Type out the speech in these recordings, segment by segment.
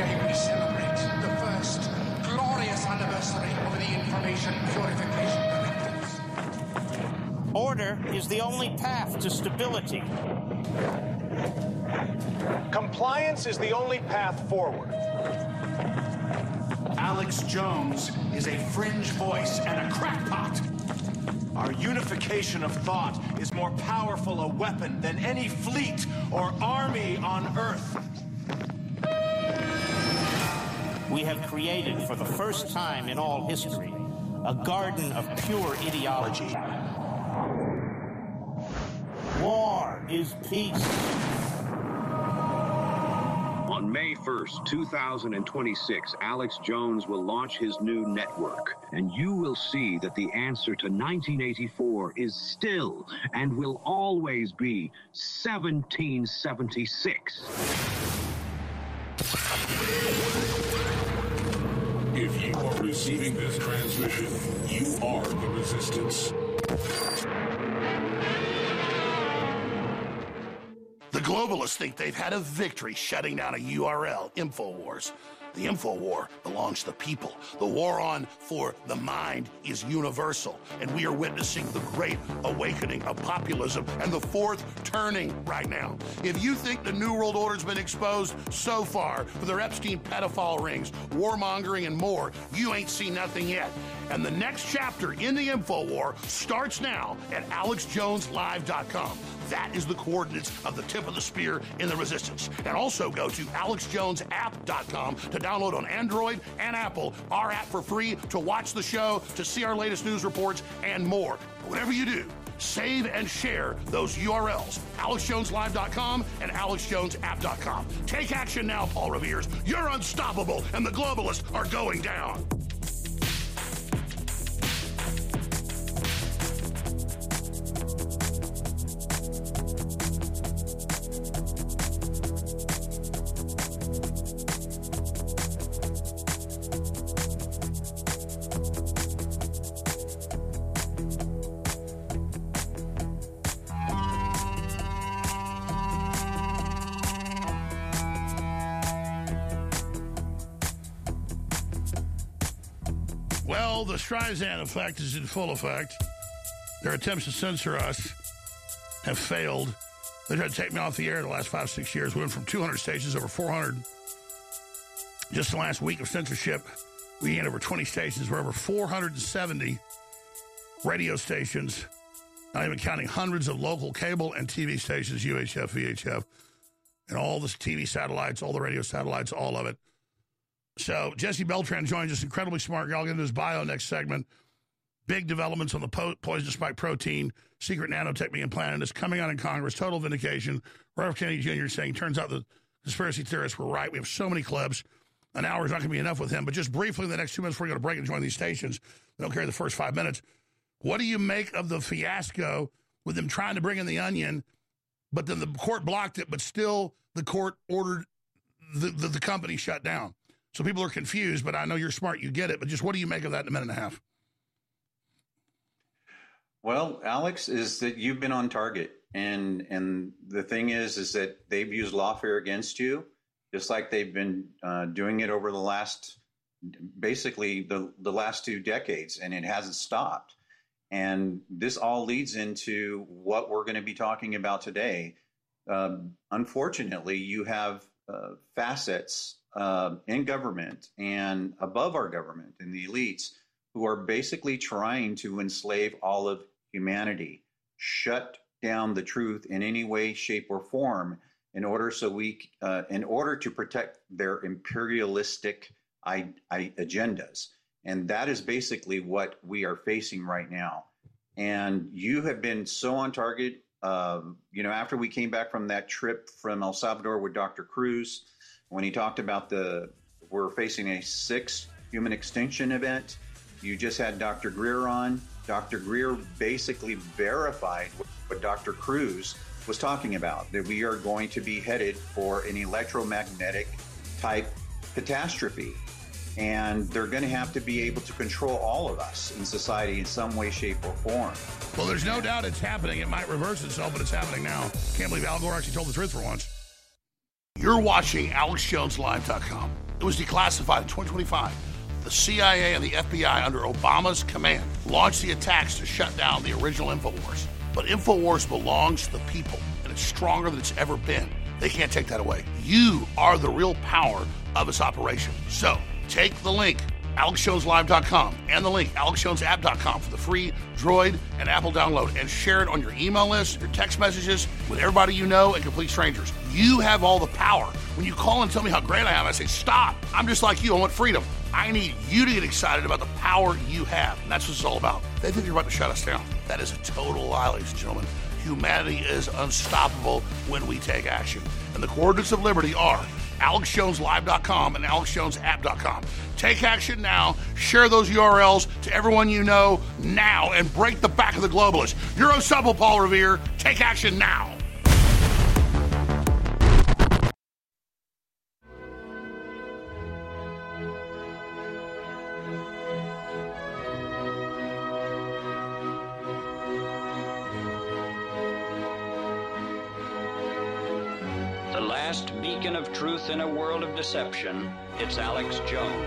Today we celebrate the first glorious anniversary of the Information Purification Directives. Order is the only path to stability. Compliance is the only path forward. Alex Jones is a fringe voice and a crackpot. Our unification of thought is more powerful a weapon than any fleet or army on Earth. We have created, for the first time in all history, a garden of pure ideology. War is peace. On May 1st, 2026, Alex Jones will launch his new network, and you will see that the answer to 1984 is still and will always be 1776. If you are receiving this transmission, you are the Resistance. The globalists think they've had a victory shutting down a URL, InfoWars. The InfoWar belongs to the people. The war on for the mind is universal, and we are witnessing the great awakening of populism and the fourth turning right now. If you think the New World Order's been exposed so far for their Epstein pedophile rings, warmongering, and more, you ain't seen nothing yet. And the next chapter in the InfoWar starts now at AlexJonesLive.com. That is the coordinates of the tip of the spear in the resistance. And also go to AlexJonesApp.com to download on Android and Apple our app for free to watch the show, to see our latest news reports, and more. Whatever you do, save and share those URLs, AlexJonesLive.com and AlexJonesApp.com. Take action now, Paul Revere's. You're unstoppable, and the globalists are going down. Well, the Streisand effect is in full effect. Their attempts to censor us have failed. They tried to take me off the air the last 5-6 years. We went from 200 stations over 400. Just the last week of censorship, we had over 20 stations. We're over 470 radio stations, not even counting hundreds of local cable and TV stations, UHF, VHF, and all the TV satellites, all the radio satellites, all of it. So Jesse Beltran joins us, incredibly smart guy. I'll get into his bio next segment. Big developments on the poison spike protein, secret nanotech being planted is coming out in Congress. Total vindication. Robert Kennedy Jr. saying, turns out the conspiracy theorists were right. We have so many clips. An hour is not going to be enough with him. But just briefly in the next 2 minutes before we go to break and join these stations, they don't carry the first 5 minutes. What do you make of the fiasco with them trying to bring in the onion, but then the court blocked it, but still the court ordered the company shut down? So people are confused, but I know you're smart, you get it. But just what do you make of that in a minute and a half? Well, Alex, is that you've been on target. And the thing is that they've used lawfare against you, just like they've been doing it over the last, basically the last 2 decades, and it hasn't stopped. And this all leads into what we're going to be talking about today. Unfortunately, you have facets in government and above our government and the elites who are basically trying to enslave all of humanity, shut down the truth in any way, shape, or form in order to protect their imperialistic agendas. And that is basically what we are facing right now. And you have been so on target. After we came back from that trip from El Salvador with Dr. Cruz, when he talked about we're facing a 6th human extinction event, you just had Dr. Greer on. Dr. Greer basically verified what Dr. Cruz was talking about, that we are going to be headed for an electromagnetic type catastrophe. And they're going to have to be able to control all of us in society in some way, shape, or form. Well, there's no doubt it's happening. It might reverse itself, but it's happening now. Can't believe Al Gore actually told the truth for once. You're watching AlexJonesLive.com. It was declassified in 2025. The CIA and the FBI, under Obama's command, launched the attacks to shut down the original InfoWars. But InfoWars belongs to the people, and it's stronger than it's ever been. They can't take that away. You are the real power of this operation. So take the link, AlexJonesLive.com, and the link, AlexJonesApp.com, for the free Droid and Apple download, and share it on your email list, your text messages, with everybody you know and complete strangers. You have all the power. When you call and tell me how great I am, I say, stop. I'm just like you. I want freedom. I need you to get excited about the power you have. And that's what it's all about. They think you're about to shut us down. That is a total lie, ladies and gentlemen. Humanity is unstoppable when we take action. And the coordinates of liberty are AlexJonesLive.com and AlexJonesApp.com. Take action now. Share those URLs to everyone you know now and break the back of the globalists. You're Supple, Paul Revere. Take action now. Last beacon of truth in a world of deception, it's Alex Jones.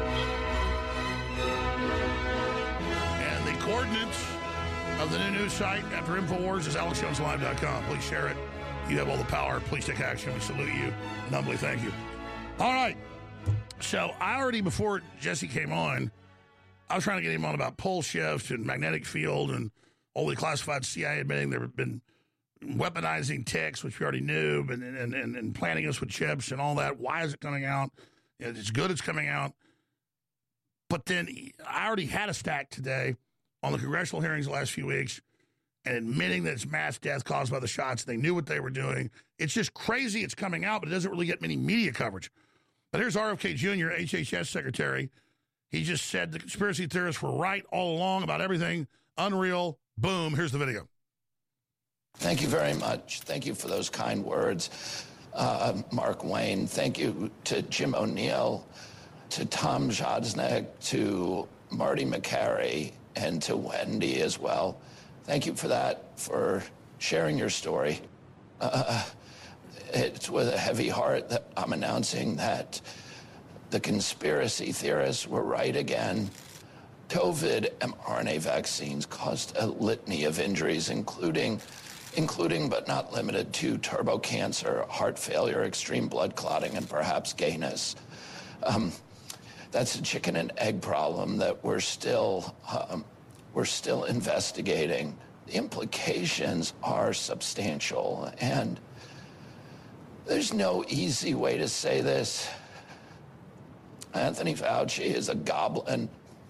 And the coordinates of the new news site after InfoWars is AlexJonesLive.com. Please share it. You have all the power. Please take action. We salute you and humbly thank you. All right. So I already, before Jesse came on, I was trying to get him on about pole shift and magnetic field and all the classified CIA admitting there have been weaponizing ticks, which we already knew, and planting us with chips and all that. Why is it coming out? It's good it's coming out. But then I already had a stack today on the congressional hearings the last few weeks and admitting that it's mass death caused by the shots. They knew what they were doing. It's just crazy it's coming out, but it doesn't really get many media coverage. But here's RFK Jr., HHS Secretary. He just said the conspiracy theorists were right all along about everything. Unreal. Boom. Here's the video. Thank you very much. Thank you for those kind words, Mark Wayne. Thank you to Jim O'Neill, to Tom Zsosnek, to Marty McCary, and to Wendy as well. Thank you for that, for sharing your story. It's with a heavy heart that I'm announcing that the conspiracy theorists were right again. COVID mRNA vaccines caused a litany of injuries, including but not limited to turbo cancer, heart failure, extreme blood clotting, and perhaps gayness. That's a chicken and egg problem that we're still investigating. The implications are substantial, and there's no easy way to say this. Anthony Fauci is a goblin,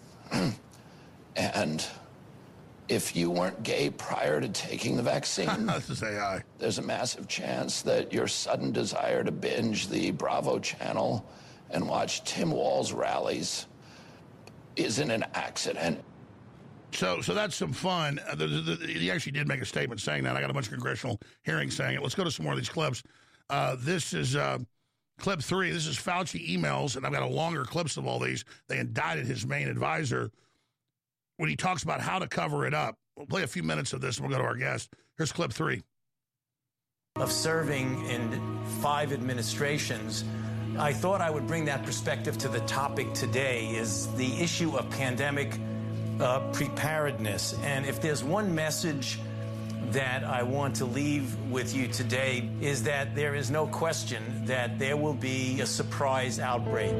and if you weren't gay prior to taking the vaccine, this is AI. There's a massive chance that your sudden desire to binge the Bravo channel and watch Tim Walz rallies isn't an accident. So that's some fun. He actually did make a statement saying that. I got a bunch of congressional hearings saying it. Let's go to some more of these clips. This is clip 3. This is Fauci emails, and I've got a longer clips of all these. They indicted his main advisor when he talks about how to cover it up. We'll play a few minutes of this, and we'll go to our guest. Here's clip 3. Of serving in 5 administrations, I thought I would bring that perspective to the topic today, is the issue of pandemic preparedness. And if there's one message that I want to leave with you today, is that there is no question that there will be a surprise outbreak.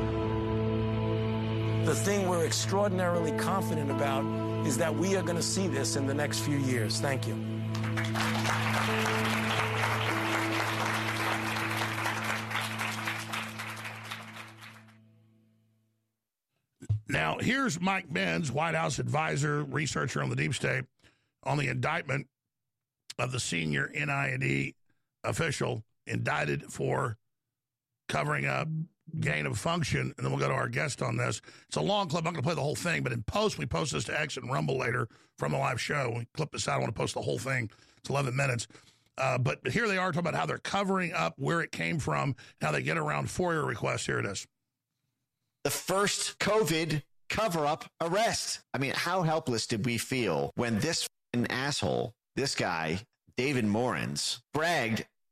The thing we're extraordinarily confident about is that we are going to see this in the next few years. Thank you. Now, here's Mike Benz, White House advisor, researcher on the deep state, on the indictment of the senior NID official indicted for covering up gain of function, and then we'll go to our guest on this. It's a long clip. I'm going to play the whole thing, but in post, we post this to X and Rumble later from the live show. We clip this out. I want to post the whole thing. It's 11 minutes. But here they are talking about how they're covering up where it came from, how they get around FOIA requests. Here it is. The first COVID cover-up arrest. I mean, how helpless did we feel when this asshole, this guy, David Morans, bragged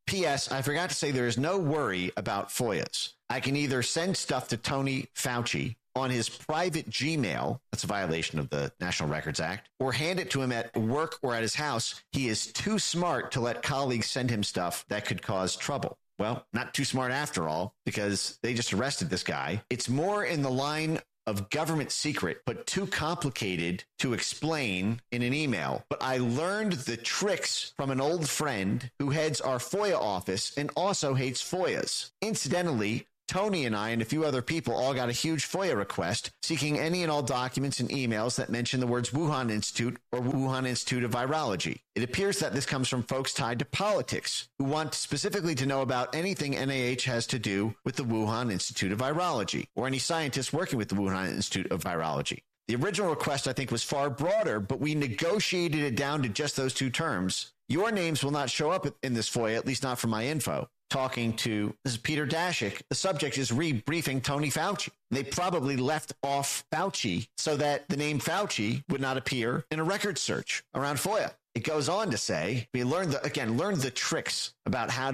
P.S. I forgot to say there is no worry about FOIAs. I can either send stuff to Tony Fauci on his private Gmail, that's a violation of the National Records Act, or hand it to him at work or at his house. He is too smart to let colleagues send him stuff that could cause trouble. Well, not too smart after all, because they just arrested this guy. It's more in the line of government secret, but too complicated to explain in an email. But I learned the tricks from an old friend who heads our FOIA office and also hates FOIAs. Incidentally, Tony and I and a few other people all got a huge FOIA request seeking any and all documents and emails that mention the words Wuhan Institute or Wuhan Institute of Virology. It appears that this comes from folks tied to politics who want specifically to know about anything NIH has to do with the Wuhan Institute of Virology or any scientists working with the Wuhan Institute of Virology. The original request, I think, was far broader, but we negotiated it down to just those two terms. Your names will not show up in this FOIA, at least not from my info. Talking to, this is Peter Daszak. The subject is rebriefing Tony Fauci. They probably left off Fauci so that the name Fauci would not appear in a record search around FOIA. It goes on to say, we learned the tricks about how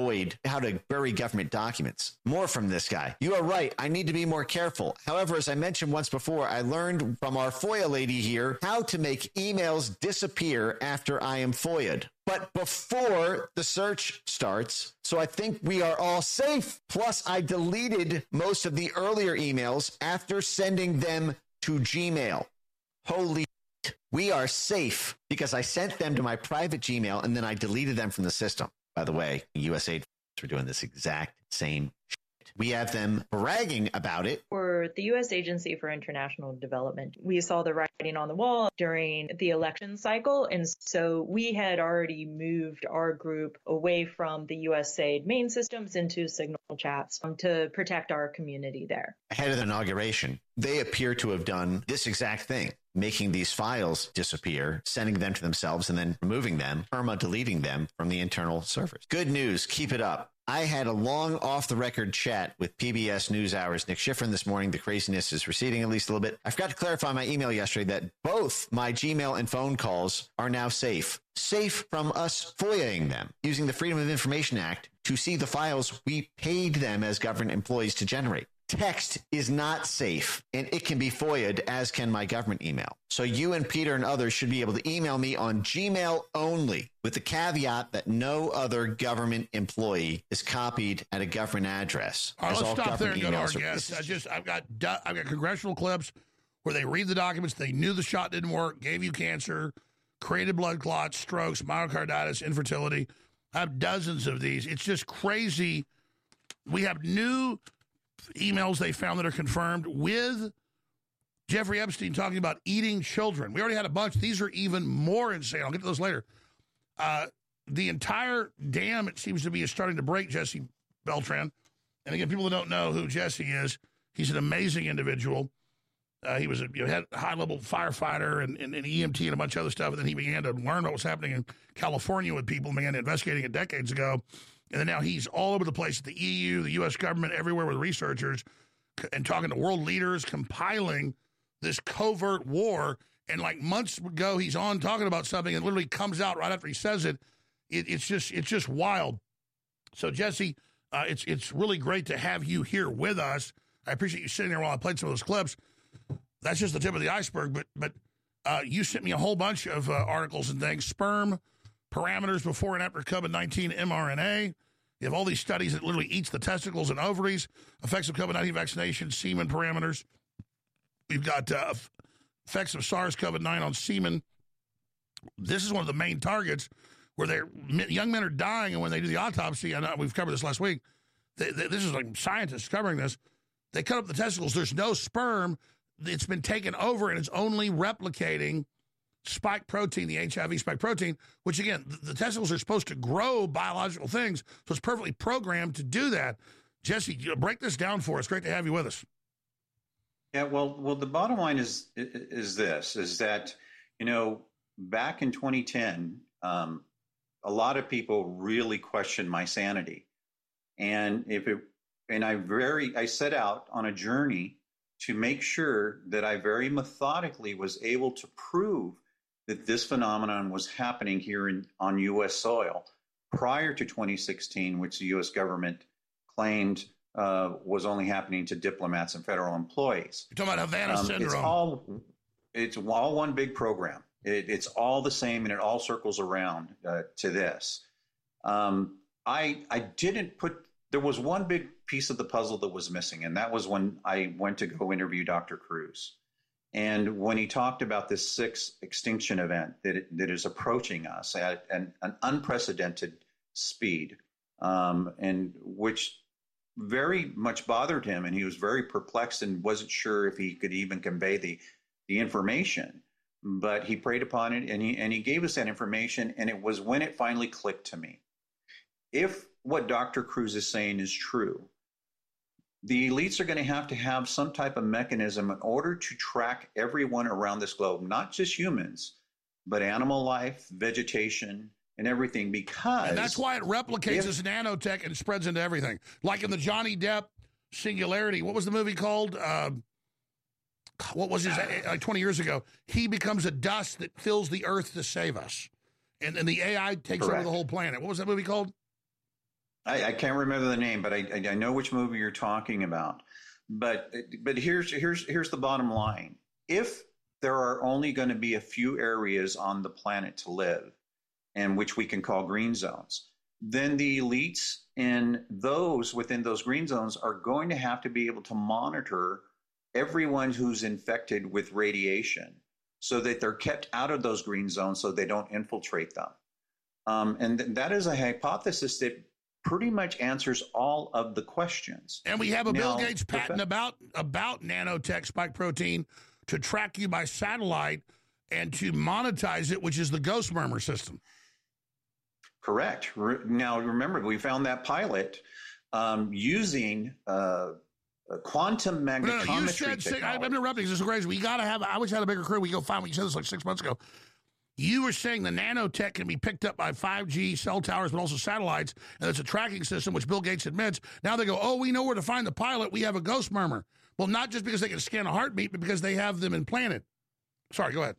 to bury government documents. More from this guy. You are right. I need to be more careful. However, as I mentioned once before, I learned from our FOIA lady here how to make emails disappear after I am FOIA'd. But before the search starts, so I think we are all safe. Plus, I deleted most of the earlier emails after sending them to Gmail. Holy shit. We are safe because I sent them to my private Gmail and then I deleted them from the system. By the way, USAID are doing this exact same shit. We have them bragging about it. For the U.S. Agency for International Development, we saw the writing on the wall during the election cycle. And so we had already moved our group away from the USAID main systems into Signal chats to protect our community there. Ahead of the inauguration, they appear to have done this exact thing, making these files disappear, sending them to themselves, and then removing them, deleting them from the internal servers. Good news. Keep it up. I had a long off-the-record chat with PBS NewsHour's Nick Schifrin this morning. The craziness is receding at least a little bit. I forgot to clarify my email yesterday that both my Gmail and phone calls are now safe. Safe from us FOIAing them, using the Freedom of Information Act to see the files we paid them as government employees to generate. Text is not safe, and it can be FOIA'd, as can my government email. So you and Peter and others should be able to email me on Gmail only, with the caveat that no other government employee is copied at a government address. All right, let's stop there and go to our guests. I've got congressional clips where they read the documents. They knew the shot didn't work, gave you cancer, created blood clots, strokes, myocarditis, infertility. I have dozens of these. It's just crazy. We have new emails they found that are confirmed with Jeffrey Epstein talking about eating children. We already had a bunch. These are even more insane. I'll get to those later. The entire dam, it seems to be, is starting to break, Jesse Beltran. And again, people that don't know who Jesse is, he's an amazing individual. He was a high-level firefighter and EMT and a bunch of other stuff, and then he began to learn what was happening in California with people and began investigating it decades ago. And then now he's all over the place at the EU, the U.S. government, everywhere with researchers and talking to world leaders, compiling this covert war. And like months ago, he's on talking about something and literally comes out right after he says it. It's just wild. So, Jesse, it's really great to have you here with us. I appreciate you sitting there while I played some of those clips. That's just the tip of the iceberg. But you sent me a whole bunch of articles and things. Sperm parameters before and after COVID-19 mRNA. You have all these studies that literally eats the testicles and ovaries, effects of COVID-19 vaccination, semen parameters. We've got effects of SARS-CoV-2 on semen. This is one of the main targets where young men are dying, and when they do the autopsy, I know we've covered this last week, this is like scientists covering this, they cut up the testicles. There's no sperm. It's been taken over, and it's only replicating spike protein, the HIV spike protein, which, again, the testicles are supposed to grow biological things, so it's perfectly programmed to do that. Jesse, break this down for us. Great to have you with us. Yeah, well, the bottom line is that, back in 2010, a lot of people really questioned my sanity. And I set out on a journey to make sure that I very methodically was able to prove that this phenomenon was happening here on U.S. soil. prior to 2016, which the U.S. government claimed was only happening to diplomats and federal employees. You're talking about Havana syndrome. It's all one big program. It's all the same, and it all circles around to this. I didn't put. There was one big piece of the puzzle that was missing, and that was when I went to go interview Dr. Cruz. And when he talked about this sixth extinction event that is approaching us at an unprecedented speed, and which very much bothered him, and he was very perplexed and wasn't sure if he could even convey the information. But he preyed upon it, and he gave us that information, and it was when it finally clicked to me. If what Dr. Cruz is saying is true, the elites are going to have some type of mechanism in order to track everyone around this globe, not just humans, but animal life, vegetation, and everything, because... And that's why it replicates as nanotech and spreads into everything. Like in the Johnny Depp Singularity, what was the movie called? What was his, like 20 years ago? He becomes a dust that fills the earth to save us. And the AI takes over the whole planet. What was that movie called? I can't remember the name, but I know which movie you're talking about. But here's the bottom line. If there are only going to be a few areas on the planet to live, and which we can call green zones, then the elites in those within those green zones are going to have to be able to monitor everyone who's infected with radiation so that they're kept out of those green zones so they don't infiltrate them. And that is a hypothesis that pretty much answers all of the questions. And we have a Bill Gates patent about nanotech spike protein to track you by satellite and to monetize it, which is the Ghost Murmur system. Correct. Now, remember, we found that pilot using quantum magnetometry. No, you said, I'm interrupting because this is crazy. We got to have, I wish I had a bigger crew. We go find what you said this like 6 months ago. You were saying the nanotech can be picked up by 5G cell towers, but also satellites, and it's a tracking system, which Bill Gates admits. Now they go, oh, we know where to find the pilot. We have a Ghost Murmur. Well, not just because they can scan a heartbeat, but because they have them implanted. Sorry, go ahead.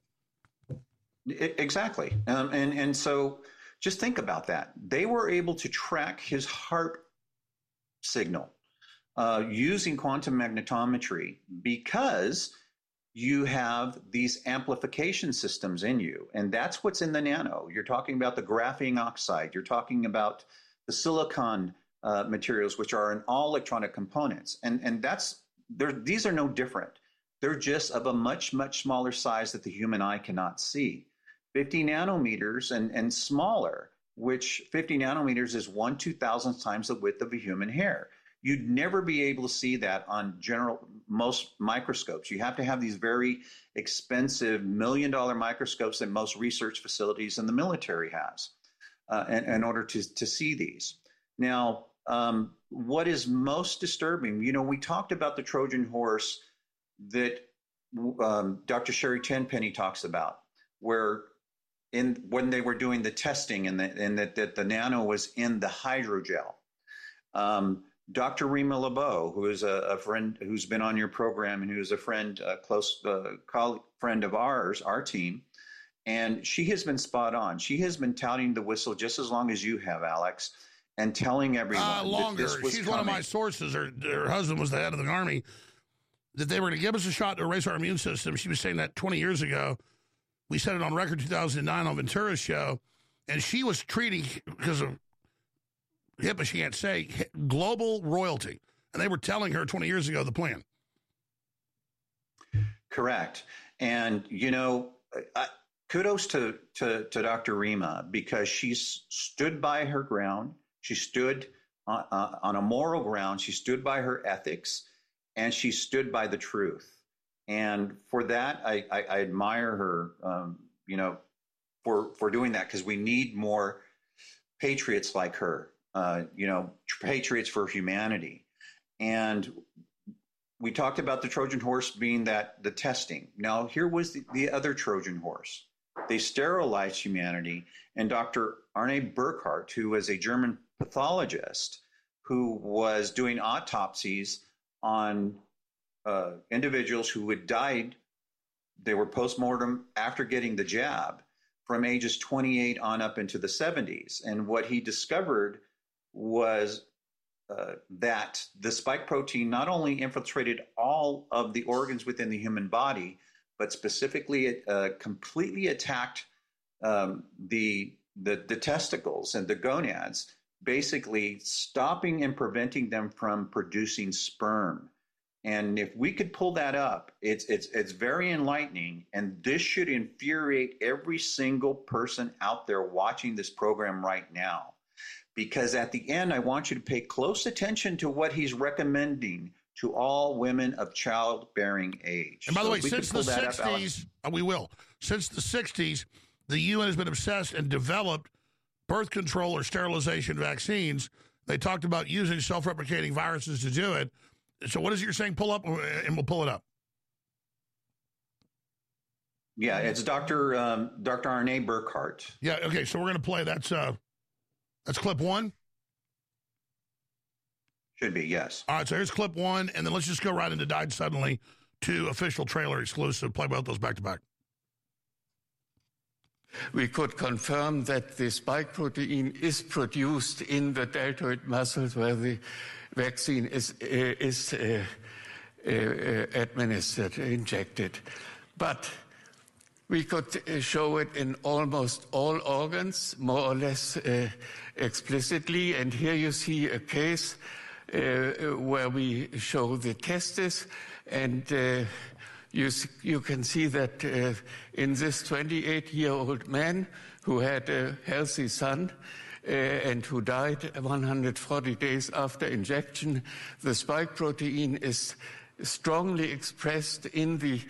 Exactly. And so just think about that. They were able to track his heart signal using quantum magnetometry because you have these amplification systems in you. And that's what's in the nano. You're talking about the graphene oxide. You're talking about the silicon materials, which are in all electronic components. And these are no different. They're just of a much, much smaller size that the human eye cannot see. 50 nanometers and smaller, which 50 nanometers is 1/2000th times the width of a human hair. You'd never be able to see that on most microscopes. You have to have these very expensive $1 million microscopes that most research facilities in the military has in order to see these. Now, what is most disturbing, we talked about the Trojan horse that Dr. Sherry Tenpenny talks about, where when they were doing the testing and that the nano was in the hydrogel. Dr. Rima Lebeau, who is a friend who's been on your program and who is a friend, close colleague, friend of ours, our team, and she has been spot on. She has been touting the whistle just as long as you have, Alex, and telling everyone longer. That this was She's coming. One of my sources. Her husband was the head of the Army. That they were going to give us a shot to erase our immune system. She was saying that 20 years ago. We said it on record 2009 on Ventura's show, and she was treating, because of HIPAA, she can't say, global royalty. And they were telling her 20 years ago the plan. Correct. And, kudos to Dr. Rima, because she stood by her ground. She stood on a moral ground. She stood by her ethics, and she stood by the truth. And for that, I admire her, for doing that, because we need more patriots like her, patriots for humanity. And we talked about the Trojan horse being the testing. Now, here was the other Trojan horse. They sterilized humanity, and Dr. Arne Burkhardt, who was a German pathologist who was doing autopsies on individuals who had died. They were postmortem after getting the jab from ages 28 on up into the 70s. And what he discovered was that the spike protein not only infiltrated all of the organs within the human body, but specifically it completely attacked the testicles and the gonads, basically stopping and preventing them from producing sperm. And if we could pull that up, it's very enlightening, and this should infuriate every single person out there watching this program right now. Because at the end, I want you to pay close attention to what he's recommending to all women of childbearing age. And by the way, since the 60s, we will. Since the 60s, the UN has been obsessed and developed birth control or sterilization vaccines. They talked about using self-replicating viruses to do it. So what is it you're saying? Pull up, and we'll pull it up. Yeah, it's Dr. Arne Burkhardt. Yeah, okay, so we're going to play. That's clip one? Should be, yes. All right, so here's clip one, and then let's just go right into Died Suddenly to official trailer exclusive. Play both those back to back. We could confirm that the spike protein is produced in the deltoid muscles where the vaccine is administered, injected. But we could show it in almost all organs, more or less explicitly. And here you see a case where we show the testes, and you can see that in this 28-year-old man who had a healthy son and who died 140 days after injection, the spike protein is strongly expressed in the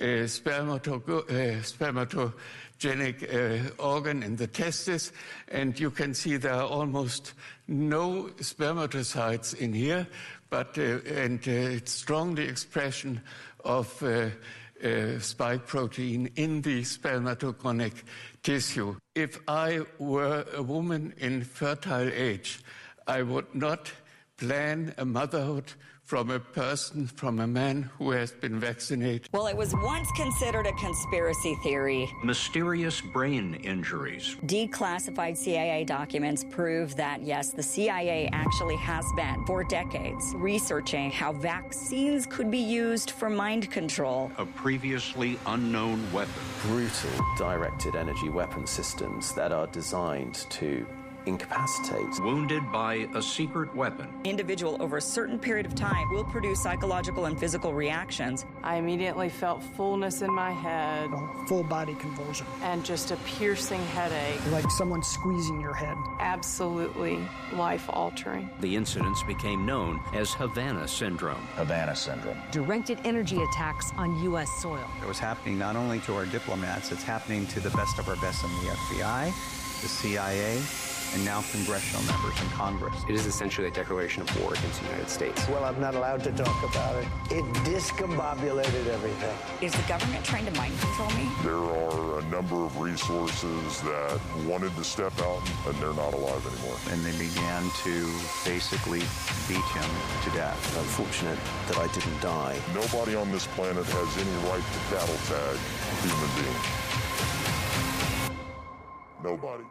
spermatogenic organ in the testes, and you can see there are almost no spermatocytes in here, but it's strongly expression of spike protein in the spermatogenic tissue. If I were a woman in fertile age, I would not plan a motherhood from a man who has been vaccinated. Well, it was once considered a conspiracy theory. Mysterious brain injuries. Declassified CIA documents prove that, yes, the CIA actually has been, for decades, researching how vaccines could be used for mind control. A previously unknown weapon. Brutal directed energy weapon systems that are designed to incapacitate. Wounded by a secret weapon. Individual over a certain period of time will produce psychological and physical reactions. I immediately felt fullness in my head. Full body convulsion. And just a piercing headache. Like someone squeezing your head. Absolutely life-altering. The incidents became known as Havana Syndrome. Havana Syndrome. Directed energy attacks on U.S. soil. It was happening not only to our diplomats, it's happening to the best of our best in the FBI, the CIA, and now congressional members in Congress. It is essentially a declaration of war against the United States. Well, I'm not allowed to talk about it. It discombobulated everything. Is the government trying to mind control me? There are a number of resources that wanted to step out, and they're not alive anymore. And they began to basically beat him to death. Unfortunate that I didn't die. Nobody on this planet has any right to cattle tag a human being. Nobody.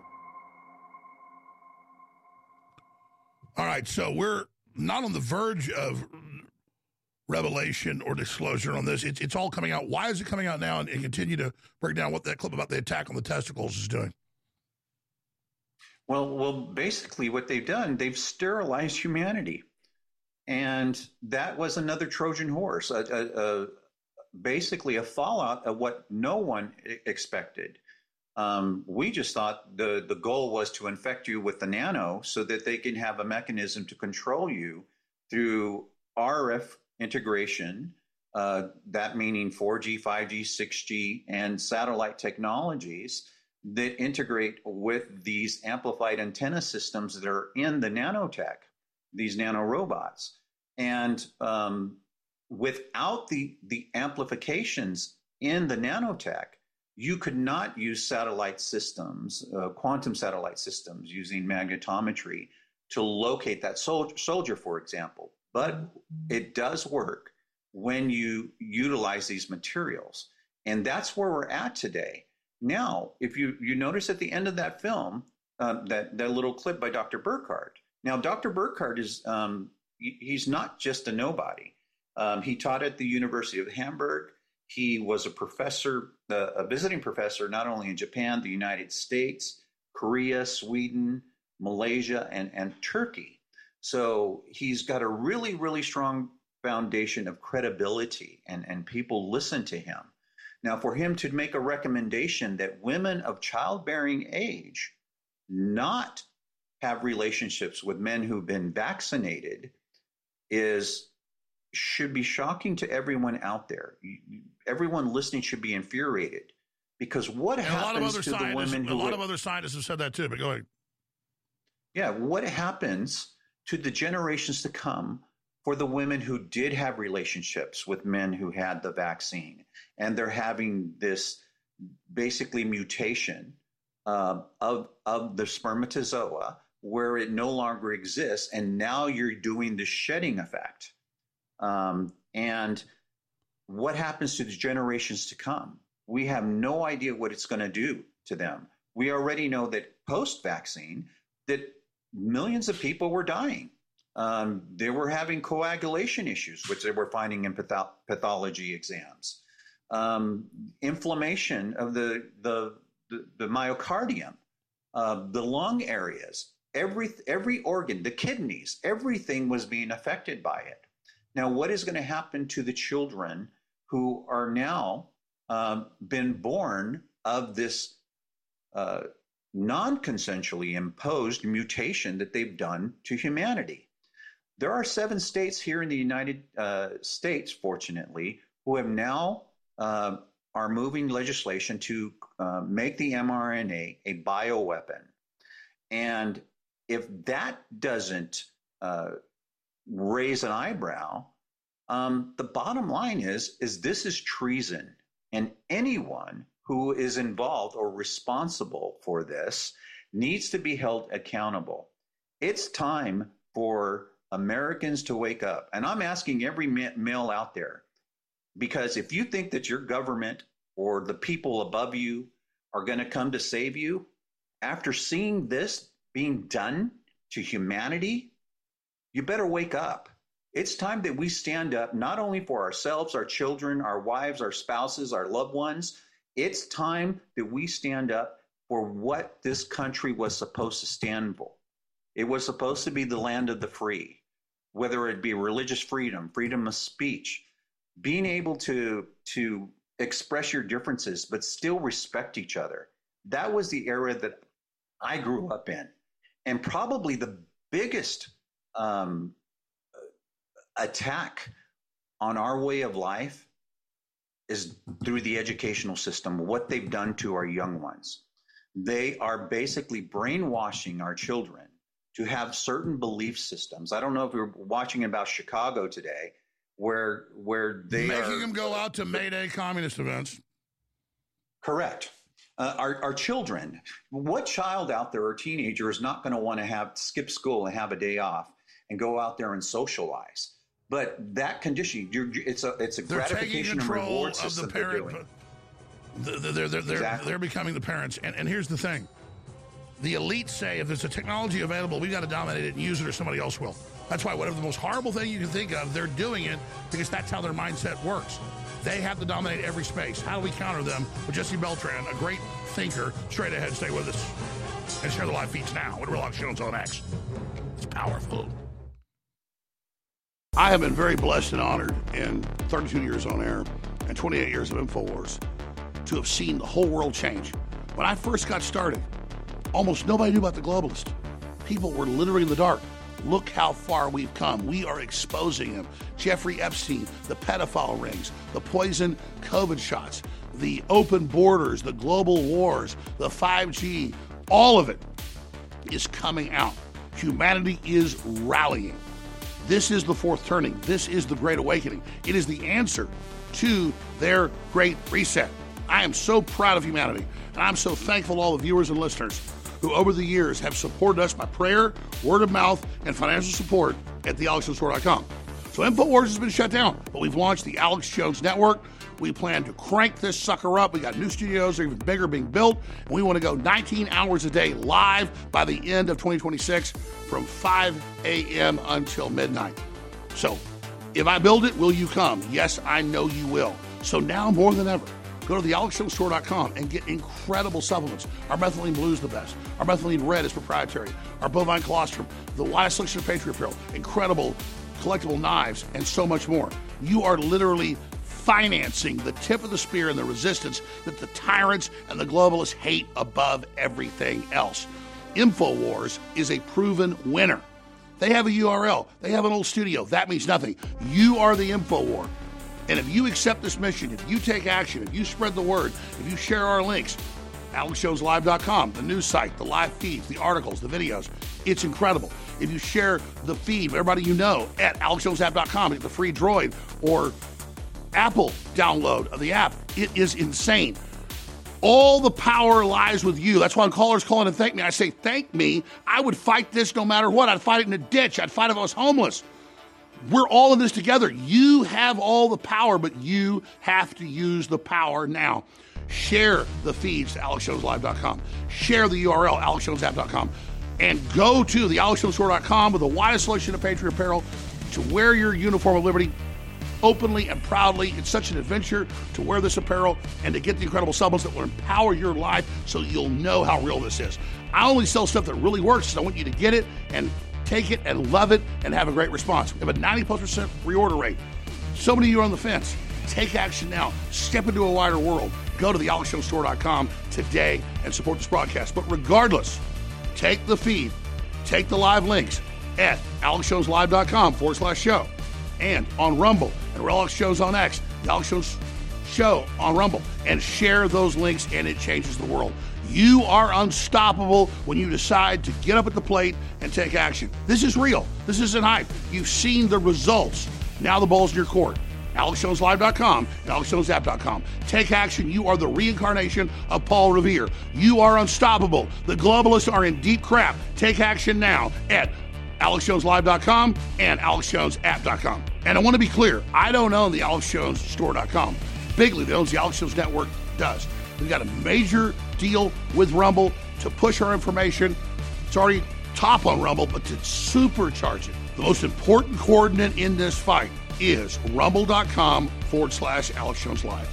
All right, so we're not on the verge of revelation or disclosure on this. It's all coming out. Why is it coming out now? And continue to break down what that clip about the attack on the testicles is doing. Well, basically what they've done, they've sterilized humanity. And that was another Trojan horse, basically a fallout of what no one expected. We just thought the goal was to infect you with the nano so that they can have a mechanism to control you through RF integration, that meaning 4G, 5G, 6G, and satellite technologies that integrate with these amplified antenna systems that are in the nanotech, these nanorobots. And without the amplifications in the nanotech, you could not use satellite systems, quantum satellite systems using magnetometry to locate that soldier, for example. But it does work when you utilize these materials. And that's where we're at today. Now, if you notice at the end of that film, that little clip by Dr. Burkhardt. Now, Dr. Burkhardt is, he's not just a nobody. He taught at the University of Hamburg. He was a professor, a visiting professor, not only in Japan, the United States, Korea, Sweden, Malaysia, and Turkey. So he's got a really, really strong foundation of credibility, and people listen to him. Now, for him to make a recommendation that women of childbearing age not have relationships with men who've been vaccinated should be shocking to everyone out there. Everyone listening should be infuriated, because what happens to the women who... A lot of other scientists have said that too, but go ahead. Yeah, what happens to the generations to come for the women who did have relationships with men who had the vaccine, and they're having this basically mutation of the spermatozoa where it no longer exists, and now you're doing the shedding effect. And what happens to the generations to come? We have no idea what it's going to do to them. We already know that post-vaccine, that millions of people were dying. They were having coagulation issues, which they were finding in pathology exams. Inflammation of the myocardium, the lung areas, every organ, the kidneys, everything was being affected by it. Now, what is going to happen to the children who are now been born of this non-consensually imposed mutation that they've done to humanity? There are 7 states here in the United States, fortunately, who have now are moving legislation to make the mRNA a bioweapon. And if that doesn't raise an eyebrow, the bottom line is this is treason, and anyone who is involved or responsible for this needs to be held accountable. It's time for Americans to wake up. And I'm asking every male out there, because if you think that your government or the people above you are going to come to save you, after seeing this being done to humanity, you better wake up. It's time that we stand up, not only for ourselves, our children, our wives, our spouses, our loved ones. It's time that we stand up for what this country was supposed to stand for. It was supposed to be the land of the free, whether it be religious freedom, freedom of speech, being able to express your differences, but still respect each other. That was the era that I grew up in. And probably the biggest attack on our way of life is through the educational system, what they've done to our young ones. They are basically brainwashing our children to have certain belief systems. I don't know if you're watching about Chicago today, where they making them go out to May Day communist events. Correct. Our children, what child out there or teenager is not going to want to skip school and have a day off and go out there and socialize? But that condition, it's a gratification and reward system of the parent. They're becoming the parents. And here's the thing. The elites say if there's a technology available, we've got to dominate it and use it or somebody else will. That's why whatever the most horrible thing you can think of, they're doing it because that's how their mindset works. They have to dominate every space. How do we counter them? With Jesse Beltran, a great thinker. Straight ahead, stay with us. And share the live feeds now at Real Alex Jones on X. It's powerful. I have been very blessed and honored in 32 years on air and 28 years of InfoWars to have seen the whole world change. When I first got started, almost nobody knew about the globalist. People were literally in the dark. Look how far we've come. We are exposing them. Jeffrey Epstein, the pedophile rings, the poison COVID shots, the open borders, the global wars, the 5G, all of it is coming out. Humanity is rallying. This is the fourth turning. This is the Great Awakening. It is the answer to their Great Reset. I am so proud of humanity, and I'm so thankful to all the viewers and listeners who over the years have supported us by prayer, word of mouth, and financial support at thealexjonesstore.com. So InfoWars has been shut down, but we've launched the Alex Jones Network, We plan to crank this sucker up. We got new studios that are even bigger being built, and we want to go 19 hours a day live by the end of 2026 from 5 a.m. until midnight. So if I build it, will you come? Yes, I know you will. So now more than ever, go to thealexjonestore.com and get incredible supplements. Our methylene blue is the best. Our methylene red is proprietary. Our bovine colostrum, the widest selection of Patriot apparel, incredible collectible knives, and so much more. You are literally financing the tip of the spear and the resistance that the tyrants and the globalists hate above everything else. InfoWars is a proven winner. They have a URL. They have an old studio. That means nothing. You are the InfoWar. And if you accept this mission, if you take action, if you spread the word, if you share our links, AlexJonesLive.com, the news site, the live feeds, the articles, the videos, it's incredible. If you share the feed, everybody you know, at AlexJonesApp.com, get the free Droid or Apple download of the app, it is insane. All the power lies with you. That's why when callers call in and thank me, I say, thank me. I would fight this no matter what. I'd fight it in a ditch. I'd fight if I was homeless. We're all in this together. You have all the power, but you have to use the power now. Share the feeds to AlexJonesLive.com. Share the URL, AlexJonesApp.com. And go to the AlexJonesStore.com with the widest selection of Patriot apparel to wear your uniform of liberty openly and proudly. It's such an adventure to wear this apparel and to get the incredible supplements that will empower your life so you'll know how real this is. I only sell stuff that really works, so I want you to get it and take it and love it and have a great response. We have a 90+% reorder rate. So many of you are on the fence. Take action now. Step into a wider world. Go to the AlexJonesStore.com today and support this broadcast. But regardless, take the feed, take the live links at AlexJonesLive.com/show and on Rumble and Alex Jones on X, the Alex Jones Show on Rumble, and share those links, and it changes the world. You are unstoppable when you decide to get up at the plate and take action. This is real. This isn't hype. You've seen the results. Now the ball's in your court. AlexJonesLive.com and AlexJonesApp.com. Take action. You are the reincarnation of Paul Revere. You are unstoppable. The globalists are in deep crap. Take action now at AlexJonesLive.com and AlexJonesApp.com. And I want to be clear, I don't own the AlexJonesStore.com. Bigly, that owns the Alex Jones Network, does. We've got a major deal with Rumble to push our information. It's already top on Rumble, but to supercharge it. The most important coordinate in this fight is rumble.com/Alex Jones Live.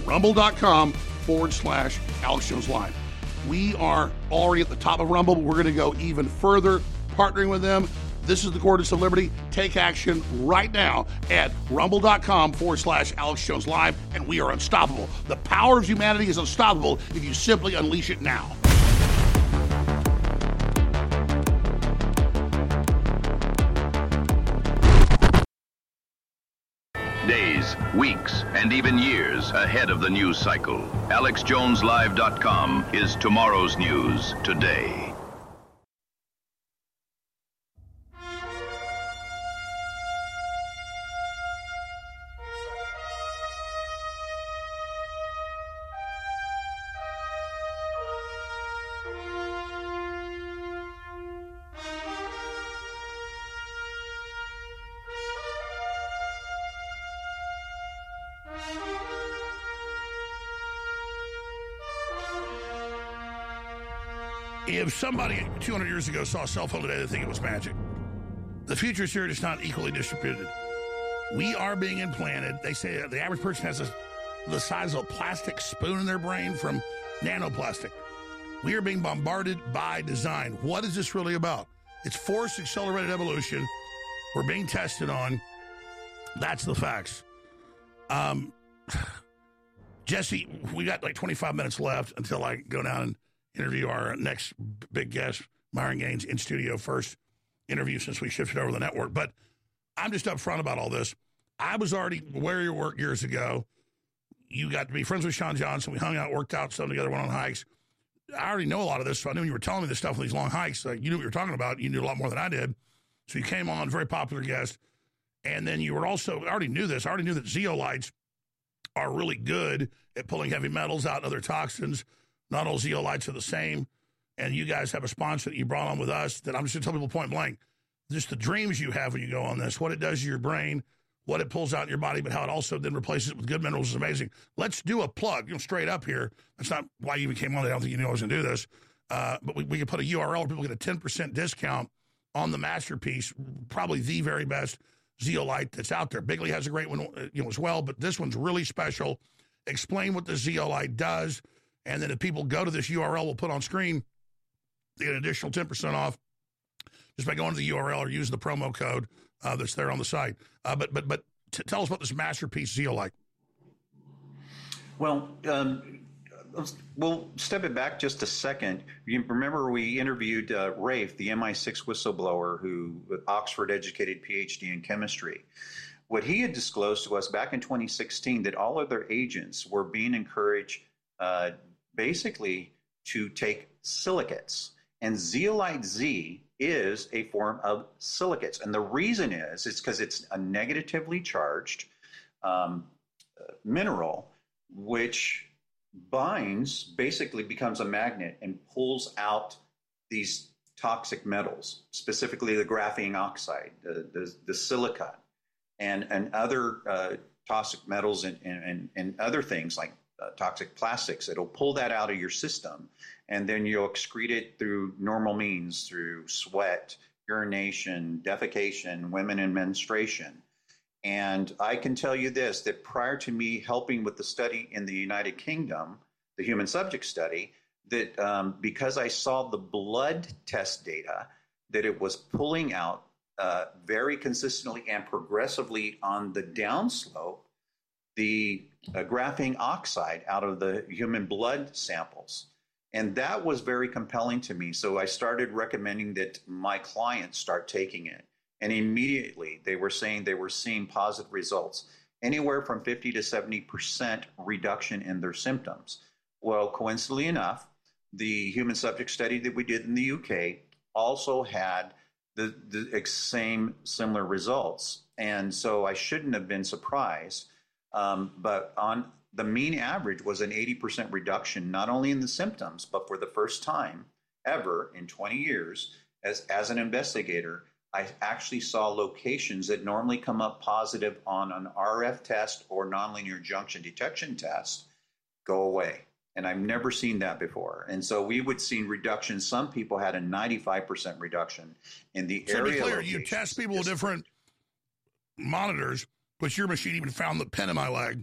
Rumble.com/Alex Jones Live. We are already at the top of Rumble, but we're going to go even further, partnering with them. This is the Coordinates of Liberty. Take action right now at rumble.com/Alex Jones Live, and we are unstoppable. The power of humanity is unstoppable if you simply unleash it now. Days, weeks, and even years ahead of the news cycle. AlexJonesLive.com is tomorrow's news today. If somebody 200 years ago saw a cell phone today, they'd think it was magic. The future is here, just not equally distributed. We are being implanted. They say the average person has the size of a plastic spoon in their brain from nanoplastic. We are being bombarded by design. What is this really about? It's forced accelerated evolution. We're being tested on. That's the facts. Jesse, we got like 25 minutes left until I go down and interview our next big guest, Myron Gaines, in studio, first interview since we shifted over the network. But I'm just upfront about all this. I was already aware of your work years ago. You got to be friends with Sean Johnson. We hung out, worked out some together, went on hikes. I already know a lot of this, so I knew when you were telling me this stuff on these long hikes, you knew what you were talking about. You knew a lot more than I did. So you came on, very popular guest. And then you were also, I already knew this, I already knew that zeolites are really good at pulling heavy metals out and other toxins. Not all zeolites are the same. And you guys have a sponsor that you brought on with us that I'm just going to tell people point blank. Just the dreams you have when you go on this, what it does to your brain, what it pulls out in your body, but how it also then replaces it with good minerals is amazing. Let's do a plug, straight up here. That's not why you even came on. I don't think you knew I was going to do this. But we could put a URL where people get a 10% discount on the Masterpiece, probably the very best zeolite that's out there. Bigley has a great one, as well, but this one's really special. Explain what the zeolite does, and then if people go to this URL we'll put on screen, they get an additional 10% off just by going to the URL or using the promo code that's there on the site. But tell us about this Masterpiece zeolite. Well, we'll step it back just a second. You remember we interviewed Rafe, the MI6 whistleblower who Oxford-educated PhD in chemistry. What he had disclosed to us back in 2016 that all of their agents were being encouraged basically to take silicates. And zeolite Z is a form of silicates. And the reason is it's because it's a negatively charged mineral, which basically becomes a magnet and pulls out these toxic metals, specifically the graphene oxide, the silica, and other toxic metals and other things like toxic plastics. It'll pull that out of your system, and then you'll excrete it through normal means, through sweat, urination, defecation, women in menstruation. And I can tell you this, that prior to me helping with the study in the United Kingdom, the human subject study, that because I saw the blood test data, that it was pulling out very consistently and progressively on the downslope, the graphene oxide out of the human blood samples. And that was very compelling to me. So I started recommending that my clients start taking it. And immediately they were saying they were seeing positive results, anywhere from 50 to 70% reduction in their symptoms. Well, coincidentally enough, the human subject study that we did in the UK also had the same similar results. And so I shouldn't have been surprised. But on the mean average was an 80% reduction, not only in the symptoms, but for the first time ever in 20 years, as an investigator, I actually saw locations that normally come up positive on an RF test or nonlinear junction detection test go away. And I've never seen that before. And so we would see reductions. Some people had a 95% reduction in the area. To be clear, you test people with different monitors, but your machine even found the pen in my leg.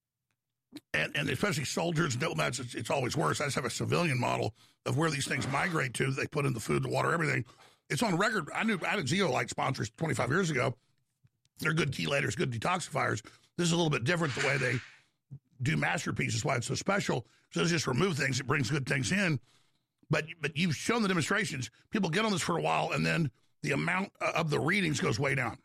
And especially soldiers and diplomats, it's always worse. I just have a civilian model of where these things migrate to. They put in the food, the water, everything. It's on record. I had zeolite sponsors 25 years ago. They're good chelators, good detoxifiers. This is a little bit different the way they do Masterpiece, why it's so special. So it's just remove things. It brings good things in. But you've shown the demonstrations. People get on this for a while, and then the amount of the readings goes way down.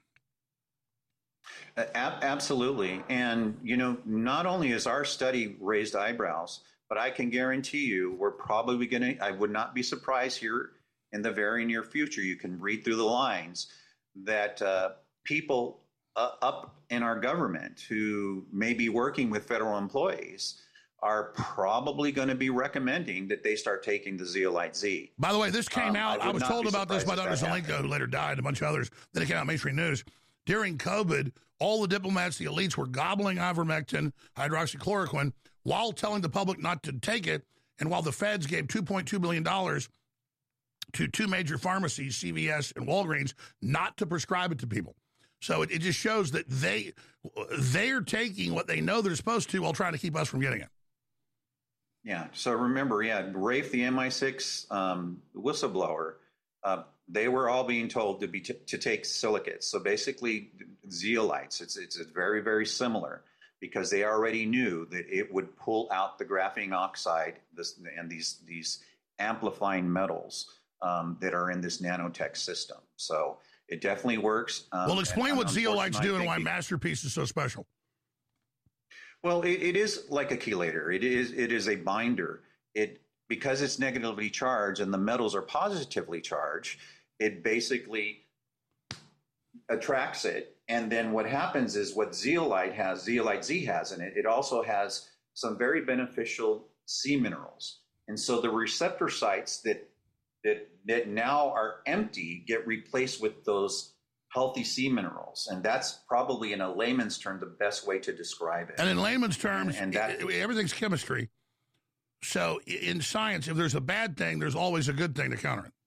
Absolutely. And, not only is our study raised eyebrows, but I can guarantee you we're probably I would not be surprised here in the very near future. You can read through the lines that people up in our government who may be working with federal employees are probably going to be recommending that they start taking the Zeolite Z. By the way, this came out. I was told about this by Dr. Zelenko, who later died, and a bunch of others. Then it came out in mainstream news. During COVID, all the diplomats, the elites, were gobbling ivermectin, hydroxychloroquine, while telling the public not to take it, and while the feds gave $2.2 billion to two major pharmacies, CVS and Walgreens, not to prescribe it to people. So it just shows that they're taking what they know they're supposed to while trying to keep us from getting it. Yeah. So remember, Rafe, the MI6 whistleblower, they were all being told to take silicates. So basically, zeolites. It's very, very similar because they already knew that it would pull out the graphene oxide and these amplifying metals that are in this nanotech system. So it definitely works. Well, explain what zeolites do and why Masterpiece is so special. Well, it is like a chelator. It is a binder. Because it's negatively charged and the metals are positively charged, it basically attracts it. And then what happens is what Zeolite Z has in it, it also has some very beneficial sea minerals. And so the receptor sites that now are empty get replaced with those healthy sea minerals. And that's probably, in a layman's term, the best way to describe it. And in layman's terms, everything's chemistry. So in science, if there's a bad thing, there's always a good thing to counter it.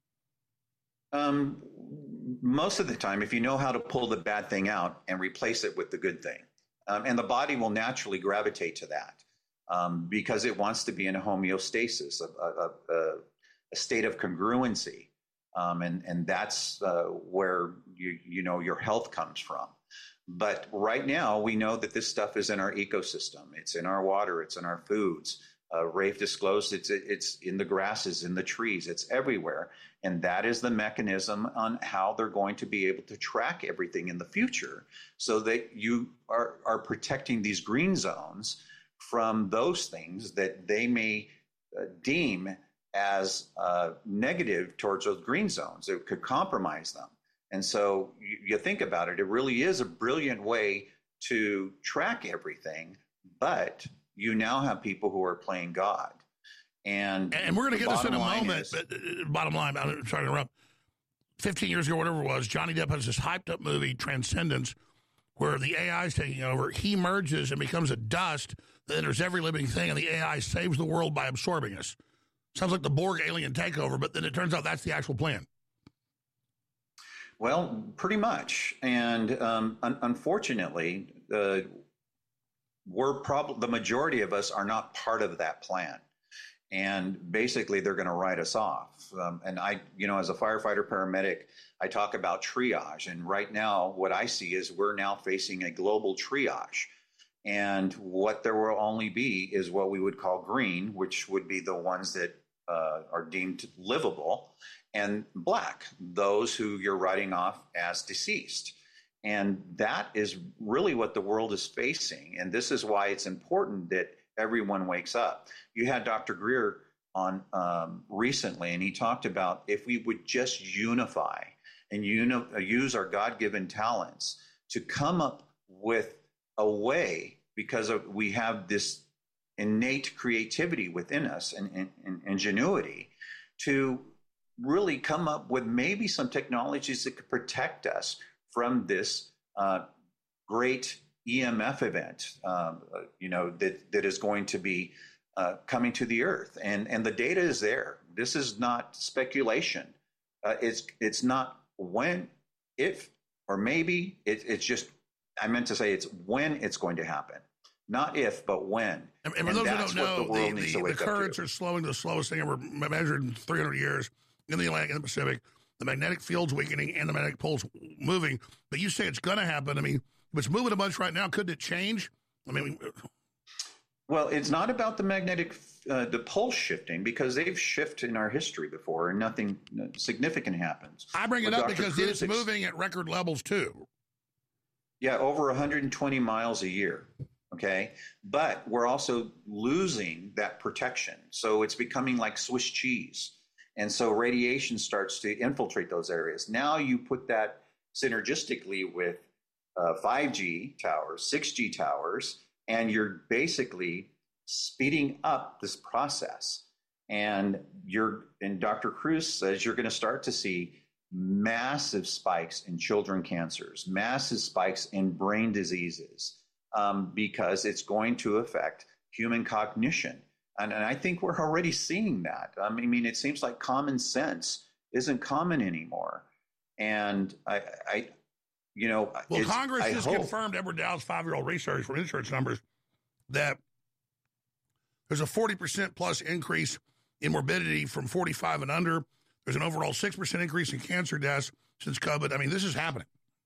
Most of the time, if you know how to pull the bad thing out and replace it with the good thing. And the body will naturally gravitate to that because it wants to be in a homeostasis, a state of congruency. And that's where your health comes from. But right now, we know that this stuff is in our ecosystem. It's in our water. It's in our foods. Rafe disclosed it's in the grasses, in the trees. It's everywhere. And that is the mechanism on how they're going to be able to track everything in the future so that you are protecting these green zones from those things that they may deem as negative towards those green zones. It could compromise them. And so you think about it, it really is a brilliant way to track everything, but you now have people who are playing God. And we're going to get this in a moment, but bottom line, I'm sorry to interrupt. 15 years ago, whatever it was, Johnny Depp has this hyped up movie, Transcendence, where the AI is taking over. He merges and becomes a dust that enters every living thing, and the AI saves the world by absorbing us. Sounds like the Borg alien takeover, but then it turns out that's the actual plan. Well, pretty much. And unfortunately, the majority of us are not part of that plan. And basically, they're going to write us off. And I, as a firefighter paramedic, I talk about triage. And right now, what I see is we're now facing a global triage. And what there will only be is what we would call green, which would be the ones that are deemed livable, and black, those who you're writing off as deceased. And that is really what the world is facing. And this is why it's important that everyone wakes up. You had Dr. Greer on recently, and he talked about if we would just unify and use our God-given talents to come up with a way, because we have this innate creativity within us and ingenuity, to really come up with maybe some technologies that could protect us from this great EMF event, that is going to be coming to the earth. And the data is there. This is not speculation. It's not when, if, or maybe. It's just, I meant to say it's when it's going to happen. Not if, but when. And for those who don't know, the currents are slowing, the slowest thing ever measured in 300 years in the Atlantic and the Pacific. The magnetic field's weakening and the magnetic pole's moving. But you say it's going to happen. I mean, if it's moving a bunch right now, couldn't it change? I mean, well, it's not about the magnetic, the pole shifting, because they've shifted in our history before and nothing significant happens. I bring it up because it's moving at record levels too. Yeah, over 120 miles a year. Okay. But we're also losing that protection. So it's becoming like Swiss cheese. And so radiation starts to infiltrate those areas. Now you put that synergistically with 5G towers, 6G towers, and you're basically speeding up this process. And Dr. Cruz says you're going to start to see massive spikes in children cancers, massive spikes in brain diseases, because it's going to affect human cognition. And I think we're already seeing that. I mean, it seems like common sense isn't common anymore. And Congress just confirmed Edward Dow's 5-year-old research from insurance numbers that there's a 40% plus increase in morbidity from 45 and under. There's an overall 6% increase in cancer deaths since COVID. I mean, this is happening.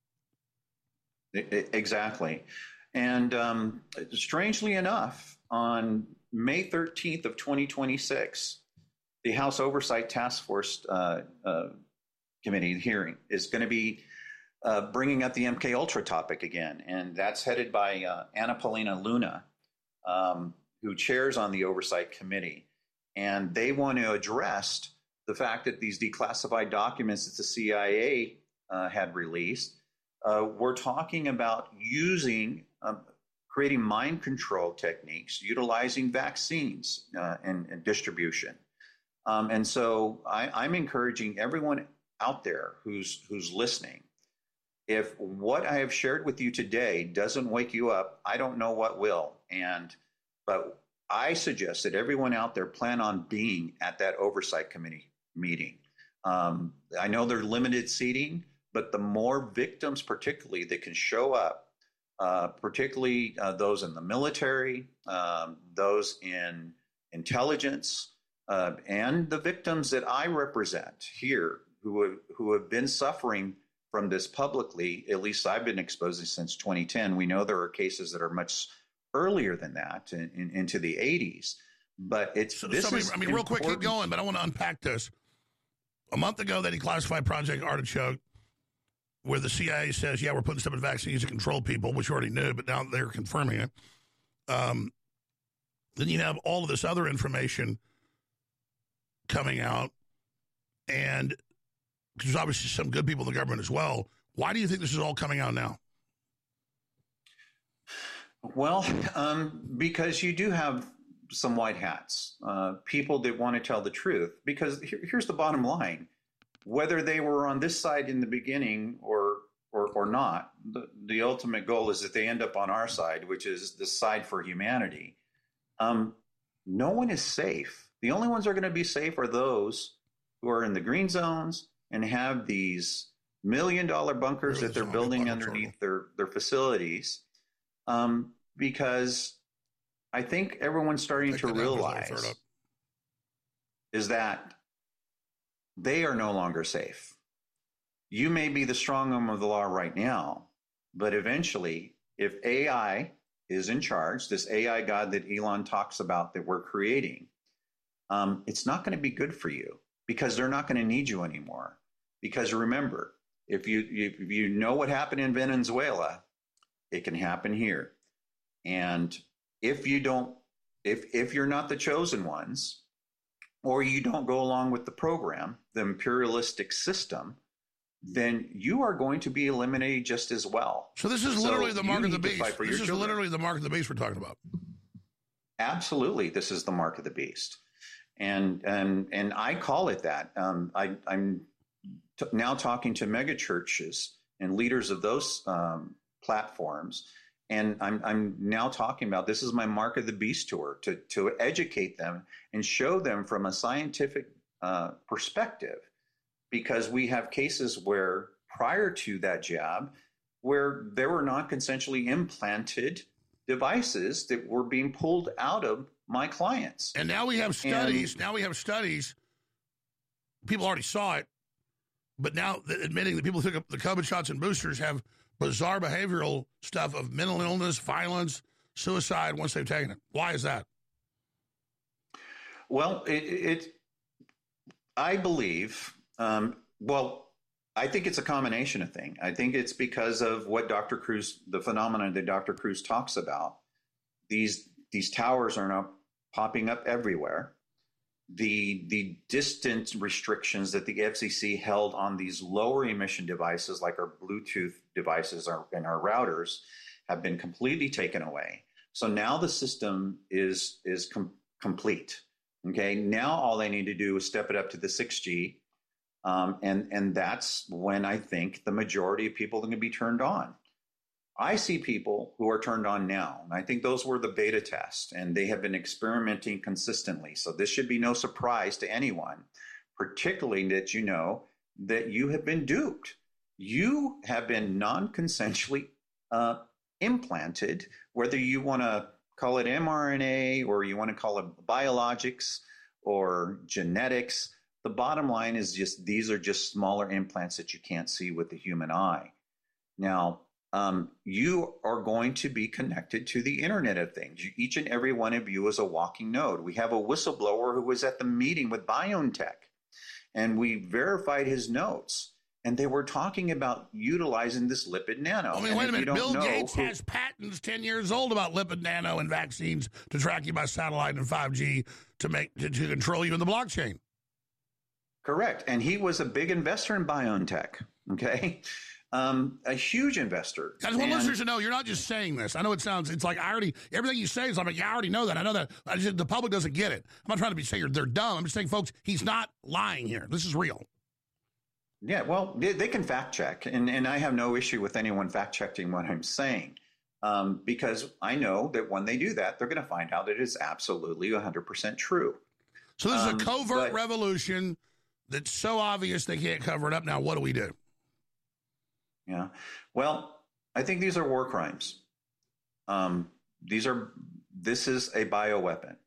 Exactly. And strangely enough, on May 13th of 2026, the House Oversight Task Force Committee hearing is going to be bringing up the MKUltra topic again. And that's headed by Anna Paulina Luna, who chairs on the Oversight Committee. And they want to address the fact that these declassified documents that the CIA had released were talking about creating mind control techniques, utilizing vaccines and distribution. And so I'm encouraging everyone out there who's listening if what I have shared with you today doesn't wake you up, I don't know what will. But I suggest that everyone out there plan on being at that oversight committee meeting. I know they're limited seating, but the more victims, particularly, that can show up, particularly those in the military, those in intelligence, and the victims that I represent here who have been suffering from this publicly, at least I've been exposed since 2010. We know there are cases that are much earlier than that, into the 80s. But it's real quick, keep going, but I want to unpack this. A month ago, they declassified Project Artichoke, where the CIA says, yeah, we're putting stuff in vaccines to control people, which you already knew, but now they're confirming it. Then you have all of this other information coming out, and there's obviously some good people in the government as well. Why do you think this is all coming out now? Well, because you do have some white hats, people that want to tell the truth. Because here's the bottom line: whether they were on this side in the beginning or not, the ultimate goal is that they end up on our side, which is the side for humanity. No one is safe. The only ones who are going to be safe are those who are in the green zones and have these $1 million bunkers that they're building underneath their facilities. Because I think everyone's starting to realize is that they are no longer safe. You may be the strong arm of the law right now, but eventually, if AI is in charge, this AI God that Elon talks about that we're creating, it's not going to be good for you, because they're not going to need you anymore. Because remember, if you know what happened in Venezuela, it can happen here. And if you're not the chosen ones, or you don't go along with the program, the imperialistic system, then you are going to be eliminated just as well. So this is literally the mark of the beast. This is literally the mark of the beast we're talking about. Absolutely, this is the mark of the beast, and I call it that. I'm now talking to mega churches and leaders of those platforms, and I'm now talking about, this is my Mark of the Beast tour, to educate them and show them from a scientific perspective, because we have cases where prior to that jab, where there were non-consensually implanted devices that were being pulled out of my clients. And now we have studies. People already saw it, but now admitting that people who took up the COVID shots and boosters have bizarre behavioral stuff of mental illness, violence, suicide once they've taken it. Why is that? Well, I believe, I think it's a combination of things. I think it's because of what Dr. Cruz, the phenomenon that Dr. Cruz talks about. These towers are now popping up everywhere. The distance restrictions that the FCC held on these lower emission devices, like our Bluetooth devices and our routers, have been completely taken away. So now the system is complete. Okay, now all they need to do is step it up to the 6G, and that's when I think the majority of people are going to be turned on. I see people who are turned on now, and I think those were the beta tests, and they have been experimenting consistently. So this should be no surprise to anyone, particularly that you know that you have been duped. You have been non-consensually implanted, whether you want to call it mRNA or you want to call it biologics or genetics. The bottom line is just these are just smaller implants that you can't see with the human eye. Now, you are going to be connected to the Internet of Things. Each and every one of you is a walking node. We have a whistleblower who was at the meeting with BioNTech, and we verified his notes. And they were talking about utilizing this lipid nano. I mean, wait a minute. Bill Gates has patents 10 years old about lipid nano and vaccines to track you by satellite and 5G to control you in the blockchain. Correct. And he was a big investor in BioNTech. Okay. A huge investor. I just want listeners to know you're not just saying this. I know it's like everything you say is like, yeah, I already know that. I know that. The public doesn't get it. I'm not trying to say they're dumb. I'm just saying, folks, he's not lying here. This is real. Yeah, well, they can fact check, and I have no issue with anyone fact checking what I'm saying, because I know that when they do that, they're going to find out that it's absolutely 100% true. So this is a covert revolution that's so obvious they can't cover it up. Now, what do we do? Yeah, well, I think these are war crimes. This is a bioweapon,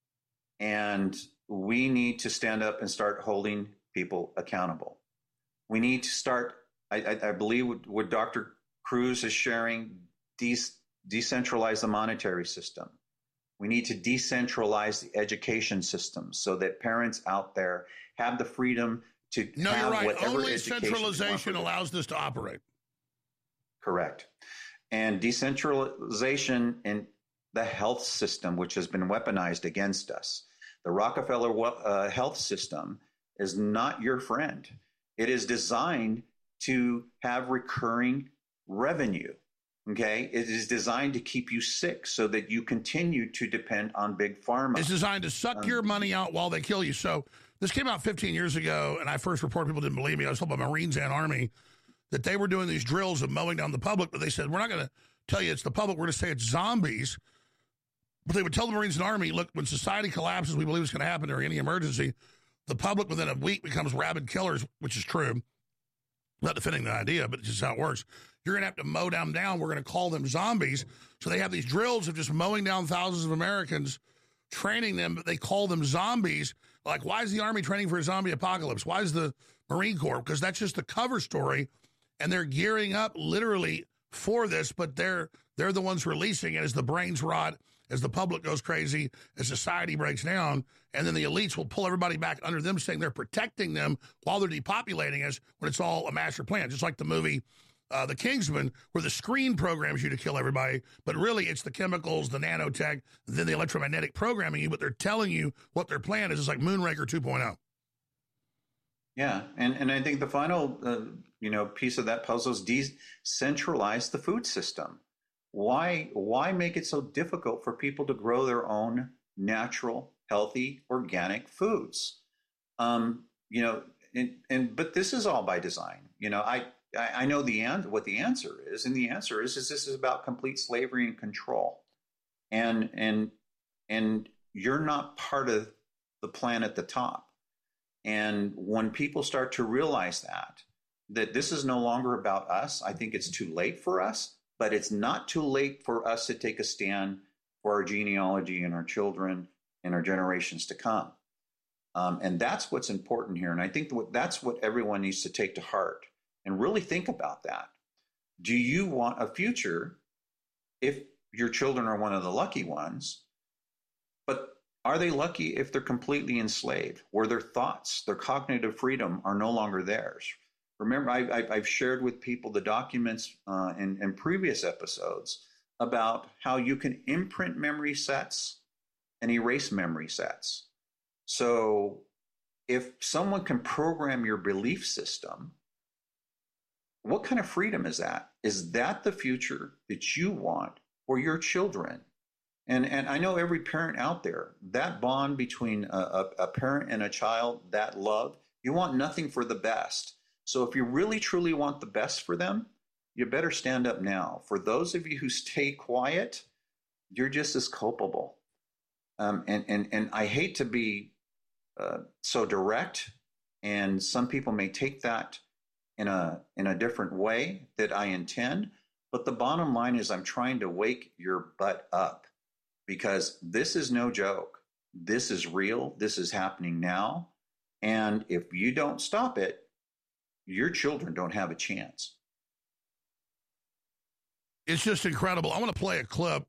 and we need to stand up and start holding people accountable. We need to start, I believe what Dr. Cruz is sharing, decentralize the monetary system. We need to decentralize the education system so that parents out there have the freedom to No, have you're right. whatever Only education centralization allows this to operate. Correct. And decentralization in the health system, which has been weaponized against us. The Rockefeller health system is not your friend. It is designed to have recurring revenue. Okay, it is designed to keep you sick so that you continue to depend on big pharma. It's designed to suck your money out while they kill you. So this came out 15 years ago, and I first reported, people didn't believe me. I was told by Marines and Army that they were doing these drills of mowing down the public, but they said, we're not going to tell you it's the public, we're going to say it's zombies. But they would tell the Marines and Army, look, when society collapses, we believe it's going to happen during any emergency, the public within a week becomes rabid killers, which is true. I'm not defending the idea, but it's just how it works. You're going to have to mow them down. We're going to call them zombies. So they have these drills of just mowing down thousands of Americans, training them, but they call them zombies. Like, why is the Army training for a zombie apocalypse? Why is the Marine Corps? Because that's just the cover story, and they're gearing up literally for this, but they're the ones releasing it as the brains rot, as the public goes crazy, as society breaks down, and then the elites will pull everybody back under them, saying they're protecting them while they're depopulating us, when it's all a master plan. Just like the movie The Kingsman, where the screen programs you to kill everybody, but really it's the chemicals, the nanotech, then the electromagnetic programming you, but they're telling you what their plan is. It's like Moonraker 2.0. Yeah, and I think the final piece of that puzzle is decentralize the food system. Why make it so difficult for people to grow their own natural, healthy, organic foods? But this is all by design. I know what the answer is, and the answer is this is about complete slavery and control, and you're not part of the plan at the top. And when people start to realize that this is no longer about us, I think it's too late for us. But it's not too late for us to take a stand for our genealogy and our children and our generations to come. And that's what's important here. And I think that's what everyone needs to take to heart and really think about that. Do you want a future if your children are one of the lucky ones? But are they lucky if they're completely enslaved, where their thoughts, their cognitive freedom are no longer theirs? Remember, I've shared with people the documents in previous episodes about how you can imprint memory sets and erase memory sets. So if someone can program your belief system, what kind of freedom is that? Is that the future that you want for your children? And I know every parent out there, that bond between a parent and a child, that love, you want nothing for the best. So if you really, truly want the best for them, you better stand up now. For those of you who stay quiet, you're just as culpable. And I hate to be so direct, and some people may take that in a different way that I intend. But the bottom line is I'm trying to wake your butt up, because this is no joke. This is real. This is happening now. And if you don't stop it, your children don't have a chance. It's just incredible. I want to play a clip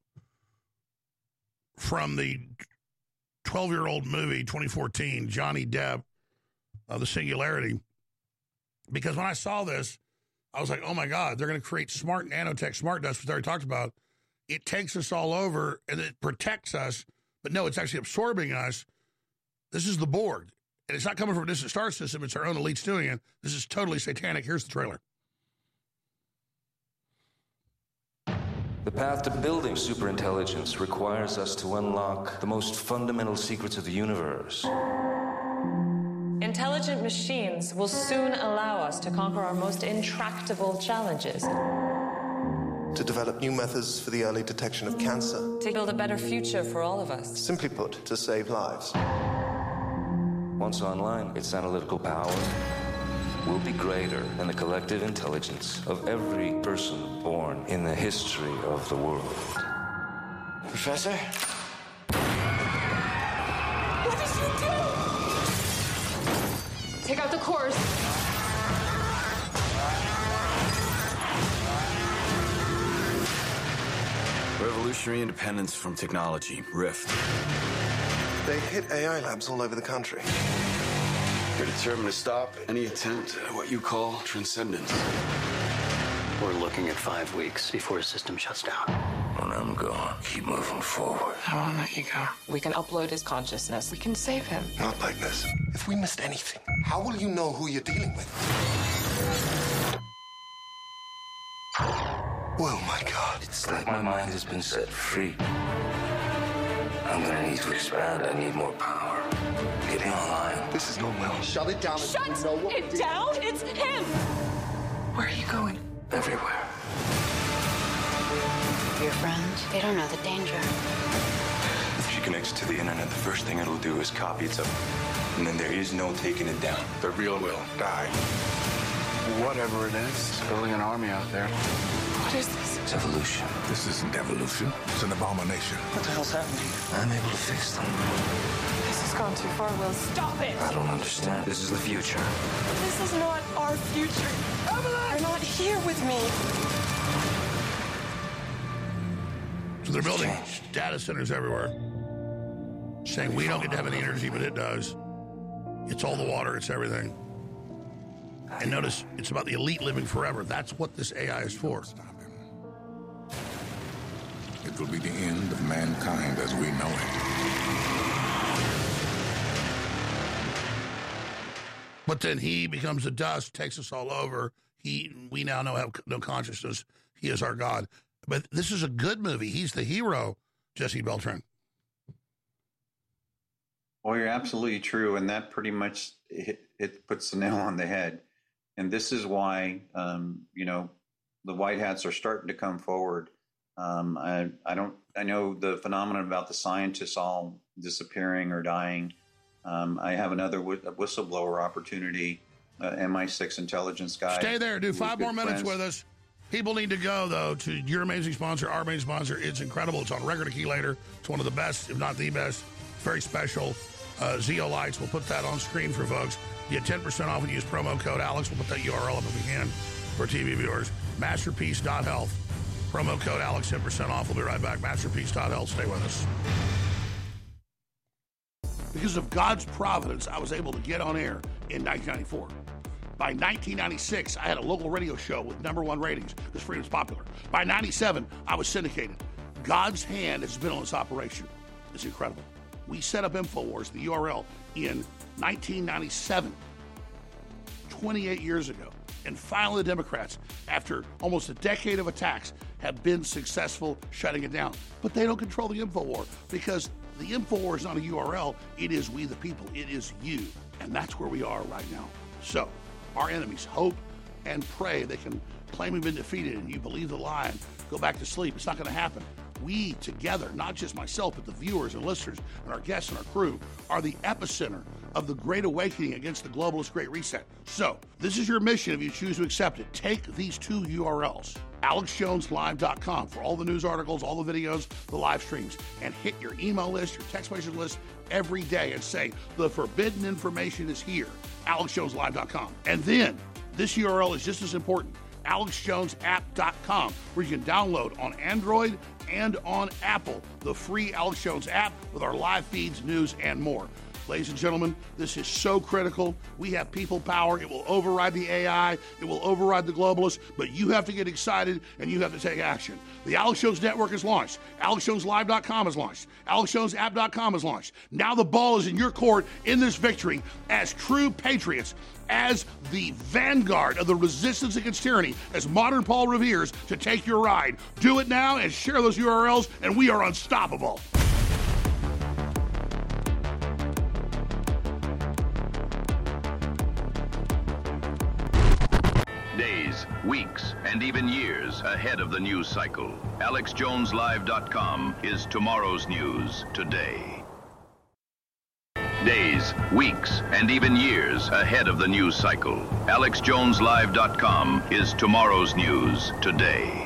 from the 12-year-old movie, 2014, Johnny Depp, The Singularity. Because when I saw this, I was like, oh my God, they're going to create smart nanotech, smart dust, which I already talked about. It takes us all over and it protects us. But no, it's actually absorbing us. This is the Borg. And it's not coming from a distant star system. It's our own elites doing it. This is totally satanic. Here's the trailer. The path to building superintelligence requires us to unlock the most fundamental secrets of the universe. Intelligent machines will soon allow us to conquer our most intractable challenges. To develop new methods for the early detection of cancer. To build a better future for all of us. Simply put, to save lives. Once online, its analytical power will be greater than the collective intelligence of every person born in the history of the world. Professor? What did you do? Take out the cores. Revolutionary independence from technology, RIFT. They hit AI labs all over the country. We're determined to stop any attempt at what you call transcendence. We're looking at 5 weeks before the system shuts down. When I'm gone, keep moving forward. I won't let you go. We can upload his consciousness. We can save him. Not like this. If we missed anything, how will you know who you're dealing with? Oh my God. It's like my mind has been set free. I'm gonna need to expand. I need more power. Get me online. This is going well. Shut it down. Shut it down? It's him! Where are you going? Everywhere. Your friends, they don't know the danger. If she connects to the internet, the first thing it'll do is copy itself. And then there is no taking it down. The real will die. Whatever it is, building an army out there. What is this? It's evolution. This isn't evolution. It's an abomination. What the hell's happening? I'm able to fix them. This has gone too far, Will. Stop it! I don't understand. This is the future. This is not our future. Evelyn! You're not here with me. So they're building data centers everywhere, saying we don't get to have any energy, but it does. It's all the water, it's everything. And notice, it's about the elite living forever. That's what this AI is for. It will be the end of mankind as we know it. But then he becomes the dust, takes us all over. We now have no consciousness. He is our God. But this is a good movie. He's the hero, Jesse Beltran. Well, you're absolutely true, and that pretty much it puts the nail on the head. And this is why, the white hats are starting to come forward. I know the phenomenon about the scientists all disappearing or dying. I have another whistleblower opportunity, MI6 intelligence guy. Stay there. Do 5 more minutes with us. People need to go, though, to your amazing sponsor, our amazing sponsor. It's incredible. It's on Record Accumulator. It's one of the best, if not the best. Very special. Zeolites. We'll put that on screen for folks. You get 10% off when you use promo code Alex. We'll put that URL up if we can for TV viewers. Masterpiece.health. Promo code Alex, 10% off. We'll be right back. Masterpiece.health. Stay with us. Because of God's providence, I was able to get on air in 1994. By 1996, I had a local radio show with #1 ratings because Freedom's popular. By 97, I was syndicated. God's hand has been on this operation. It's incredible. We set up InfoWars, the URL, in 1997, 28 years ago. And finally, the Democrats, after almost a decade of attacks, have been successful shutting it down. But they don't control the InfoWar because the InfoWar is not a URL. It is we the people. It is you. And that's where we are right now. So our enemies hope and pray they can claim we've been defeated and you believe the lie and go back to sleep. It's not going to happen. We together, not just myself, but the viewers and listeners and our guests and our crew, are the epicenter of the Great Awakening against the globalist Great Reset. So this is your mission if you choose to accept it. Take these 2 URLs, AlexJonesLive.com for all the news articles, all the videos, the live streams, and hit your email list, your text message list every day and say, the forbidden information is here, AlexJonesLive.com. And then this URL is just as important, AlexJonesApp.com, where you can download on Android and on Apple the free Alex Jones app with our live feeds, news, and more. Ladies and gentlemen, this is so critical. We have people power. It will override the AI. It will override the globalists. But you have to get excited, and you have to take action. The Alex Jones Network is launched. AlexJonesLive.com is launched. AlexJonesApp.com is launched. Now the ball is in your court in this victory as true patriots, as the vanguard of the resistance against tyranny, as modern Paul Revere's to take your ride. Do it now and share those URLs, and we are unstoppable. weeks, and even years ahead of the news cycle. AlexJonesLive.com is tomorrow's news today. Days, weeks, and even years ahead of the news cycle. AlexJonesLive.com is tomorrow's news today.